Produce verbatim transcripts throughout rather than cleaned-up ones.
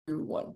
one.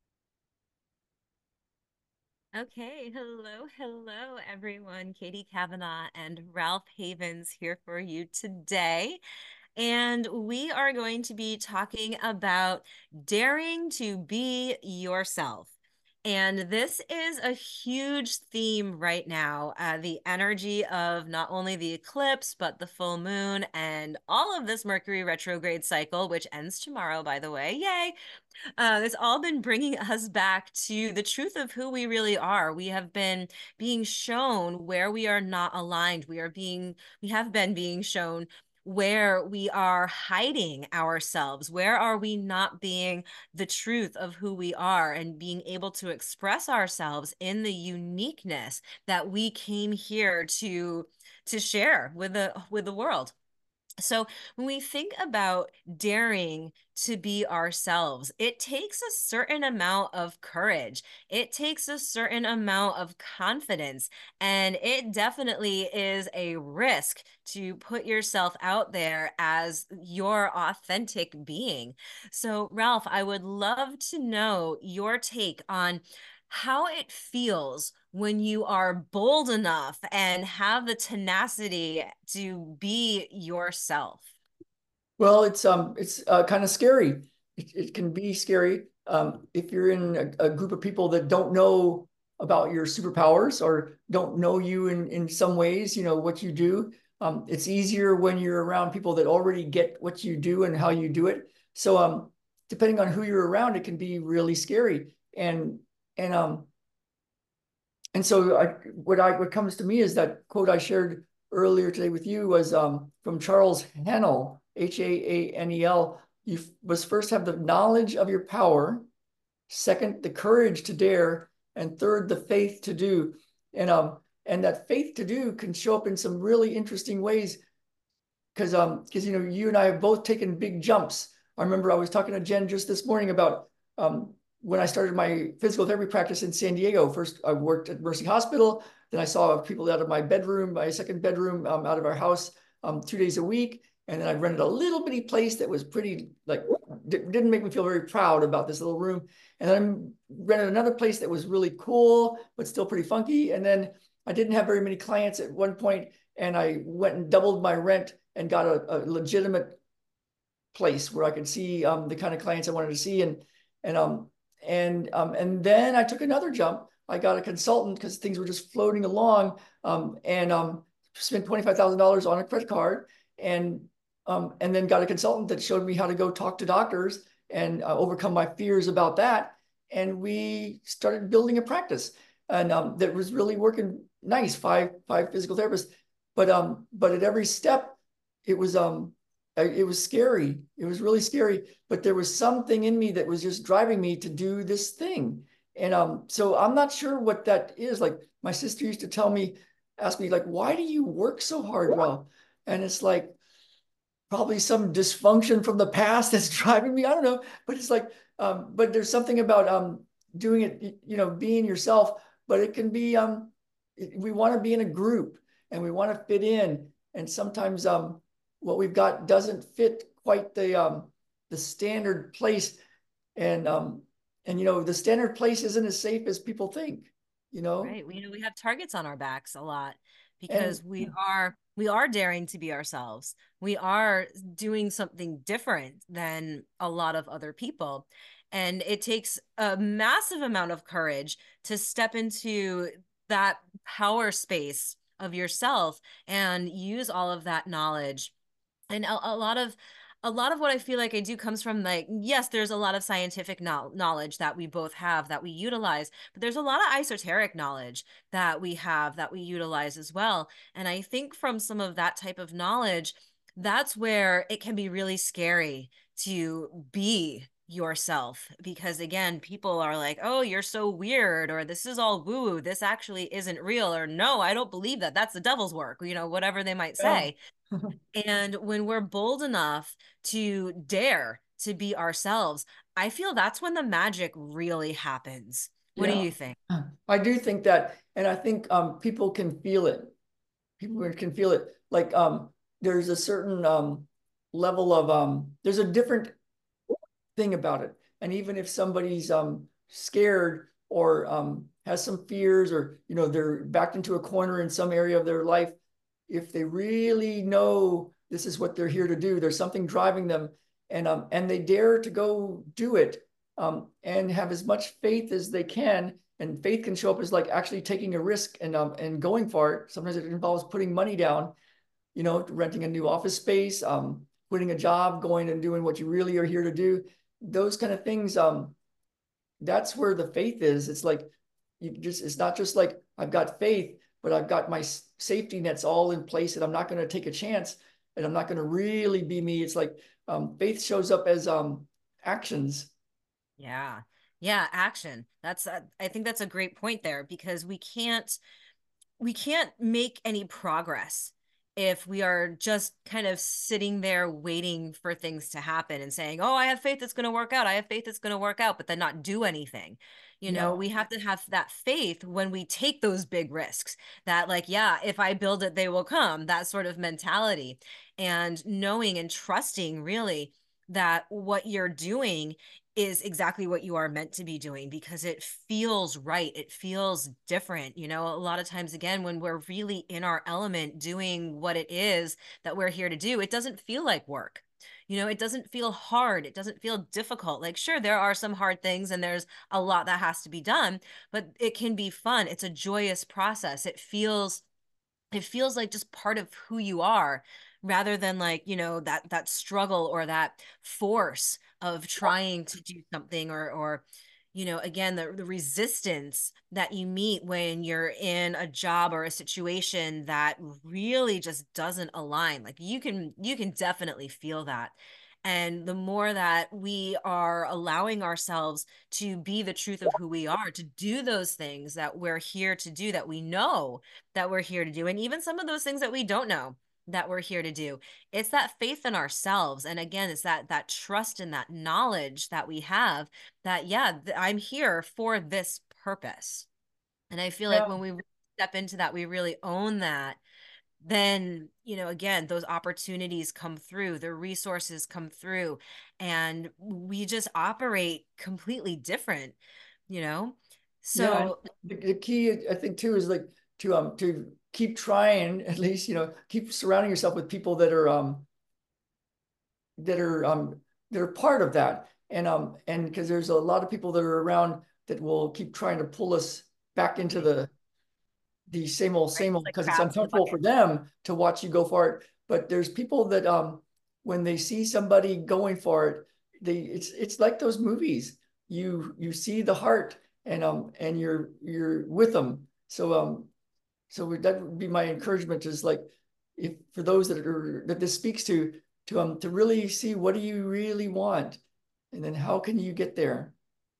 Okay, hello, hello, everyone. Katie Kavanaugh and Ralph Havens here for you today. And we are going to be talking about daring to be yourself. And this is a huge theme right now. Uh, the energy of not only the eclipse, but the full moon and all of this Mercury retrograde cycle, which ends tomorrow, by the way. Yay! Uh, it's all been bringing us back to the truth of who we really are. We have been being shown where we are not aligned. We are being, we have been being shown where we are hiding ourselves. Where are we not being the truth of who we are and being able to express ourselves in the uniqueness that we came here to to share with the with the world. So when we think about daring to be ourselves, it takes a certain amount of courage. It takes a certain amount of confidence, and it definitely is a risk to put yourself out there as your authentic being. So, Ralph, I would love to know your take on how it feels when you are bold enough and have the tenacity to be yourself. Well, it's um, it's uh, kind of scary. It, it can be scary um, if you're in a, a group of people that don't know about your superpowers or don't know you in in some ways. You know what you do. Um, it's easier when you're around people that already get what you do and how you do it. So um, depending on who you're around, it can be really scary. And and um, and so I, what I what comes to me is that quote I shared earlier today with you was um, from Charles Haanel, H A A N E L. You must first have the knowledge of your power, second, the courage to dare, and third, the faith to do. And um, and that faith to do can show up in some really interesting ways because um because you know you and I have both taken big jumps. I remember I was talking to Jen just this morning about um when I started my physical therapy practice in San Diego. First, I worked at Mercy Hospital. Then I saw people out of my bedroom, my second bedroom, um, out of our house, um, two days a week. And then I rented a little bitty place that was pretty like didn't make me feel very proud about this little room. And then I rented another place that was really cool but still pretty funky. And then I didn't have very many clients at one point, and I went and doubled my rent and got a, a legitimate place where I could see um, the kind of clients I wanted to see. And and um and um and then I took another jump. I got a consultant because things were just floating along. Um, and um spent twenty-five thousand dollars on a credit card, and um and then got a consultant that showed me how to go talk to doctors and uh, overcome my fears about that. And we started building a practice, and um, that was really working nice. Five five physical therapists, but um but at every step, it was um it was scary. It was really scary, but there was something in me that was just driving me to do this thing. And um, so I'm not sure what that is. Like my sister used to tell me, ask me, like, why do you work so hard, Well? And it's like probably some dysfunction from the past that's driving me. I don't know, but it's like, um, but there's something about um doing it, you know, being yourself. But it can be um, we want to be in a group and we want to fit in, and sometimes um what we've got doesn't fit quite the um the standard place. And um and you know the standard place isn't as safe as people think, you know. Right. We, you know, we have targets on our backs a lot And because we are we are daring to be ourselves. We are doing something different than a lot of other people. And it takes a massive amount of courage to step into that power space of yourself and use all of that knowledge. And a, a lot of a lot of what I feel like I do comes from, like, yes, there's a lot of scientific no knowledge that we both have that we utilize, but there's a lot of esoteric knowledge that we have that we utilize as well. And I think from some of that type of knowledge, that's where it can be really scary to be yourself, because again, people are like, oh, you're so weird, or this is all woo woo, this actually isn't real, or no, I don't believe that, that's the devil's work, you know, whatever they might yeah. say. And when we're bold enough to dare to be ourselves, I feel that's when the magic really happens. What do Yeah, you think? I do think that, and I think um, people can feel it. People can feel it. Like um, there's a certain um, level of um, there's a different thing about it. And even if somebody's um, scared or um, has some fears, or you know they're backed into a corner in some area of their life, if they really know this is what they're here to do, there's something driving them, and um, and they dare to go do it, um, and have as much faith as they can. And faith can show up as like actually taking a risk and um, and going for it. Sometimes it involves putting money down, you know, renting a new office space, um, quitting a job, going and doing what you really are here to do. Those kind of things. Um, that's where the faith is. It's like you just, it's not just like I've got faith, but I've got my safety nets all in place and I'm not going to take a chance and I'm not going to really be me. It's like um, faith shows up as um, actions. Yeah. Yeah, action. That's uh, I think that's a great point there because we can't we can't make any progress if we are just kind of sitting there waiting for things to happen and saying, "Oh, I have faith it's going to work out. I have faith it's going to work out," but then not do anything. You know, Yeah. we have to have that faith when we take those big risks that, like, yeah, if I build it, they will come, that sort of mentality. And knowing and trusting really that what you're doing is exactly what you are meant to be doing because it feels right. It feels different. You know, a lot of times, again, when we're really in our element doing what it is that we're here to do, it doesn't feel like work. You know, it doesn't feel hard. It doesn't feel difficult. Like, sure, there are some hard things and there's a lot that has to be done, but it can be fun. It's a joyous process. It feels it feels like just part of who you are rather than like you know that that struggle or that force of trying to do something or or you know again the, the resistance that you meet when you're in a job or a situation that really just doesn't align. Like you can you can definitely feel that. And the more that we are allowing ourselves to be the truth of who we are, to do those things that we're here to do, that we know that we're here to do, and even some of those things that we don't know that we're here to do, it's that faith in ourselves. And again, it's that that trust and that knowledge that we have that, yeah, th- I'm here for this purpose. And I feel like Yeah. when we step into that, we really own that, then you know again those opportunities come through, the resources come through, and we just operate completely different, you know. Yeah. And So the, the key, I think, too, is like to um to keep trying, at least, you know, keep surrounding yourself with people that are um that are um that are part of that. And um and because there's a lot of people that are around that will keep trying to pull us back into right, the the same old, right, same old, like because it's crabs in the uncomfortable bucket. for them to watch you go for it. But there's people that um when they see somebody going for it, they it's it's like those movies. You you see the heart and um and you're you're with them. So um so that would be my encouragement is like if for those that are that this speaks to to um to really see what do you really want and then how can you get there.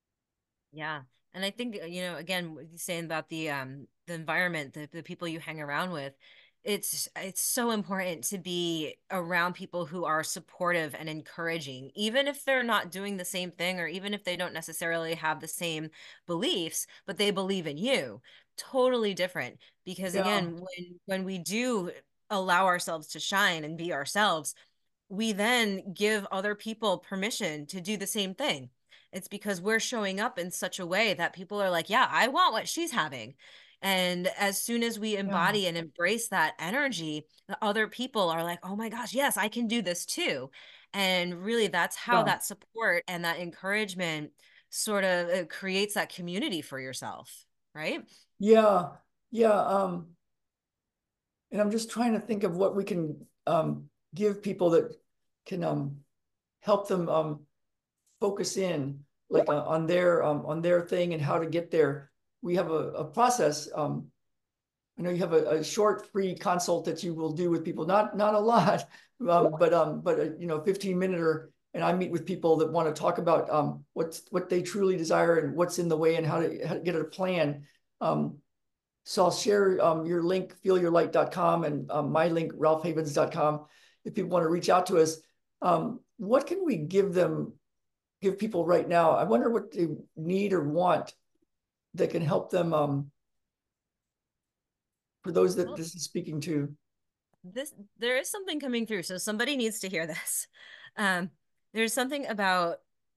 Yeah. And I think, uh, you know, again, what you're saying about the um the environment, the, the people you hang around with, it's it's so important to be around people who are supportive and encouraging, even if they're not doing the same thing or even if they don't necessarily have the same beliefs, but they believe in you. Totally different. Because Yeah. again, when when we do allow ourselves to shine and be ourselves, we then give other people permission to do the same thing. It's because we're showing up in such a way that people are like, yeah, I want what she's having. And as soon as we Yeah. embody and embrace that energy, the other people are like, oh my gosh, yes, I can do this too. And really, that's how Yeah. that support and that encouragement sort of uh, creates that community for yourself, right? Yeah. Yeah. Um and I'm just trying to think of what we can um, give people that can um, help them um, focus in like uh, on their um, on their thing and how to get there. We have a, a process. Um, I know you have a, a short free consult that you will do with people, not not a lot, um, but um, but a, you know, fifteen minute or and I meet with people that want to talk about um, what's what they truly desire and what's in the way and how to, how to get a plan. Um, so I'll share um, your link, feel your light dot com, and um, my link, ralph havens dot com. If people want to reach out to us, um, what can we give them, give people right now? I wonder what they need or want that can help them um, for those that Well, this is speaking to. this there is something coming through, so somebody needs to hear this. Um, there's something about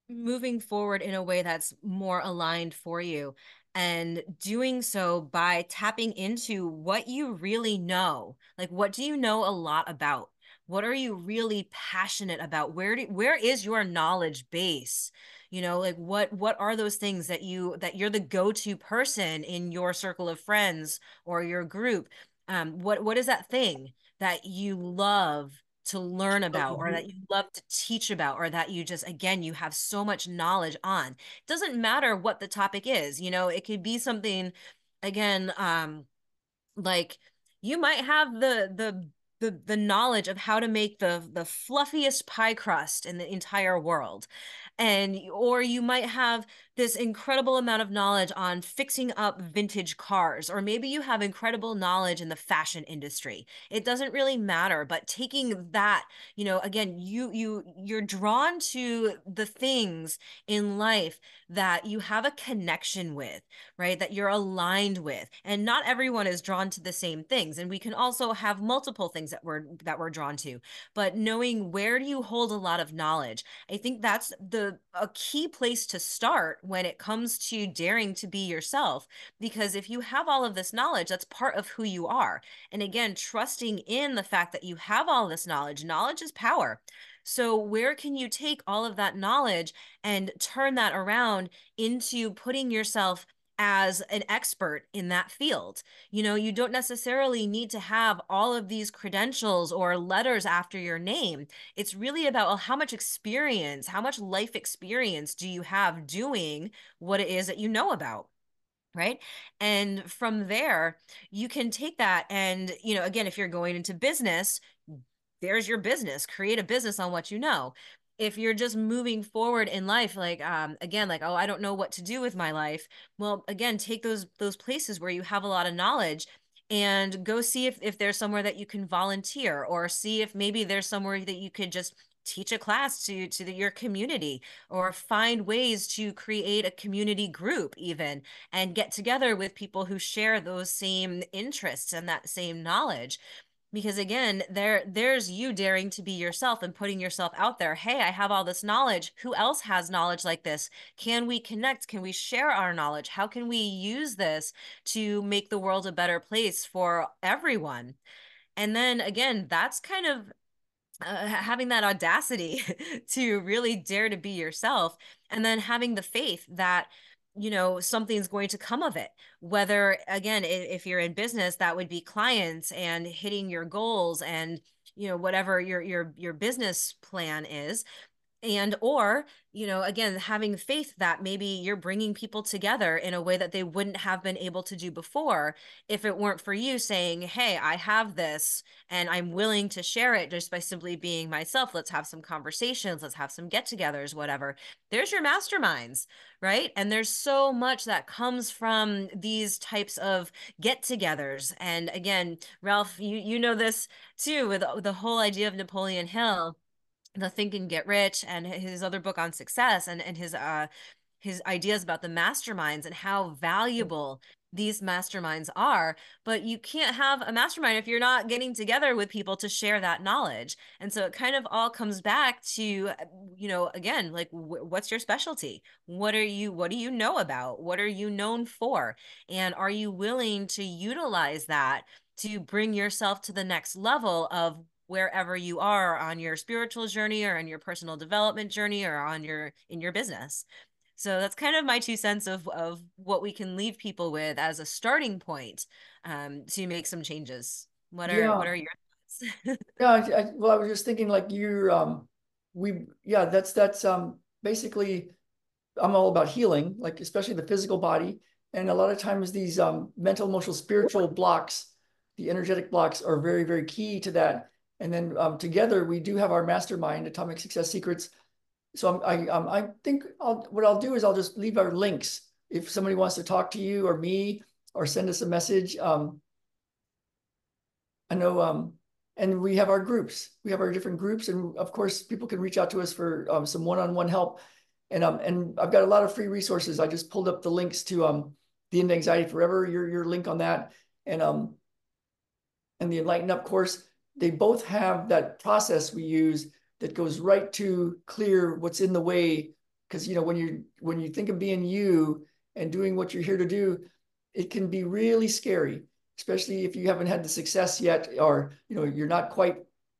moving forward in a way that's more aligned for you, and doing so by tapping into what you really know. Like, what do you know a lot about? What are you really passionate about? Where do, where is your knowledge base? You know, like what what are those things that you that you're the go-to person in your circle of friends or your group? Um, what what is that thing that you love to learn about, or that you love to teach about, or that you just, again, you have so much knowledge on? It doesn't matter what the topic is. You know, it could be something, again, um like, you might have the the the the knowledge of how to make the the fluffiest pie crust in the entire world, and or you might have this incredible amount of knowledge on fixing up vintage cars, or maybe you have incredible knowledge in the fashion industry. It doesn't really matter, but taking that, you know, again, you you you're drawn to the things in life that you have a connection with, right? That you're aligned with. And not everyone is drawn to the same things. And we can also have multiple things that we're that we're drawn to. But knowing where do you hold a lot of knowledge, I think that's the a key place to start when it comes to daring to be yourself. Because if you have all of this knowledge, that's part of who you are. And again, trusting in the fact that you have all this knowledge, knowledge is power. So, where can you take all of that knowledge and turn that around into putting yourself as an expert in that field? You know, you don't necessarily need to have all of these credentials or letters after your name. It's really about, well, how much experience, how much life experience do you have doing what it is that you know about? Right. And from there, you can take that. And, you know, again, if you're going into business, there's your business. Create a business on what you know. If you're just moving forward in life, like, um again, like, oh, I don't know what to do with my life, well, again, take those those places where you have a lot of knowledge and go see if if there's somewhere that you can volunteer, or see if maybe there's somewhere that you could just teach a class to to the, your community, or find ways to create a community group even, and get together with people who share those same interests and that same knowledge. Because again, there there's you daring to be yourself and putting yourself out there. Hey, I have all this knowledge. Who else has knowledge like this? Can we connect? Can we share our knowledge? How can we use this to make the world a better place for everyone? And then again, that's kind of uh, having that audacity to really dare to be yourself, and then having the faith that, you know, something's going to come of it. Whether, again, if you're in business, that would be clients and hitting your goals, and, you know, whatever your your your business plan is. And or, you know, again, having faith that maybe you're bringing people together in a way that they wouldn't have been able to do before, if it weren't for you saying, hey, I have this and I'm willing to share it just by simply being myself. Let's have some conversations, let's have some get-togethers, whatever. There's your masterminds, right? And there's so much that comes from these types of get-togethers. And again, Ralph, you you know this too, with the whole idea of Napoleon Hill, the Think and Get Rich, and his other book on success, and and his uh his ideas about the masterminds and how valuable these masterminds are. But you can't have a mastermind if you're not getting together with people to share that knowledge. And so it kind of all comes back to, you know, again, like, what's your specialty? What are you, what do you know about? What are you known for? And are you willing to utilize that to bring yourself to the next level of wherever you are on your spiritual journey, or on your personal development journey, or on your in your business? So that's kind of my two cents of of what we can leave people with as a starting point, um, to make some changes. What are what Yeah. are your thoughts? Yeah, I, I, well, I was just thinking like you're, um, we, yeah, that's, that's, um, basically, I'm all about healing, like especially the physical body. And a lot of times these, um, mental, emotional, spiritual blocks, the energetic blocks are very, very key to that. And then, um, together we do have our mastermind, Atomic Success Secrets. So I'm, I, um, I think I'll, what I'll do is I'll just leave our links. If somebody wants to talk to you or me, or send us a message, um, I know, um, and we have our groups. We have our different groups, and of course, people can reach out to us for um, some one-on-one help. And um, and I've got a lot of free resources. I just pulled up the links to um, the End Anxiety Forever, your your link on that, and um, and the Enlighten Up course. They both have that process we use that goes right to clear what's in the way because you know when you when you think of being you and doing what you're here to do, it can be really scary, especially if you haven't had the success yet, or you know you're not quite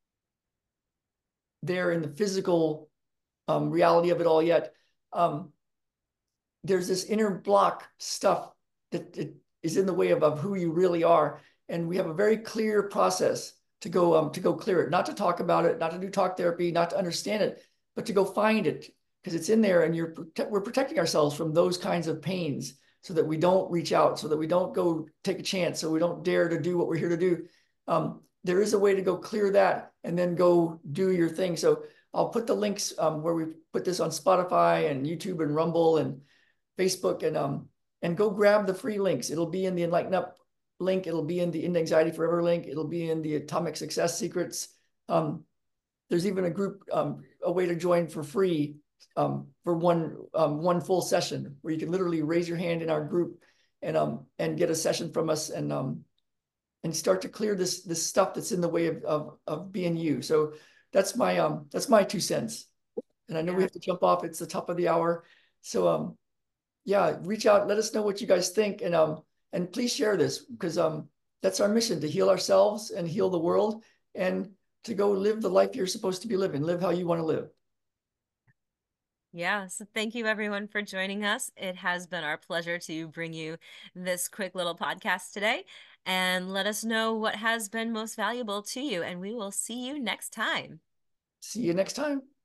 there in the physical um, reality of it all yet. Um, there's this inner block stuff that, that is in the way of, of who you really are, and we have a very clear process to go um, to go clear it, not to talk about it, not to do talk therapy, not to understand it, but to go find it because it's in there, and you're we're protecting ourselves from those kinds of pains so that we don't reach out, so that we don't go take a chance, so we don't dare to do what we're here to do. Um, there is a way to go clear that and then go do your thing. So I'll put the links um, where we put this on Spotify and YouTube and Rumble and Facebook, and um and go grab the free links. It'll be in the Enlighten Up link. It'll be in the End Anxiety Forever link. It'll be in the Atomic Success Secrets. Um, there's even a group, um, a way to join for free um, for one um, one full session where you can literally raise your hand in our group and um and get a session from us and um and start to clear this this stuff that's in the way of of, of being you. So that's my um that's my two cents. And I know we Yeah. have to jump off. It's the top of the hour. So um yeah, reach out, let us know what you guys think, and um and please share this because um that's our mission, to heal ourselves and heal the world, and to go live the life you're supposed to be living, live how you want to live. Yeah, so thank you everyone for joining us. It has been our pleasure to bring you this quick little podcast today, and let us know what has been most valuable to you, and we will see you next time. See you next time.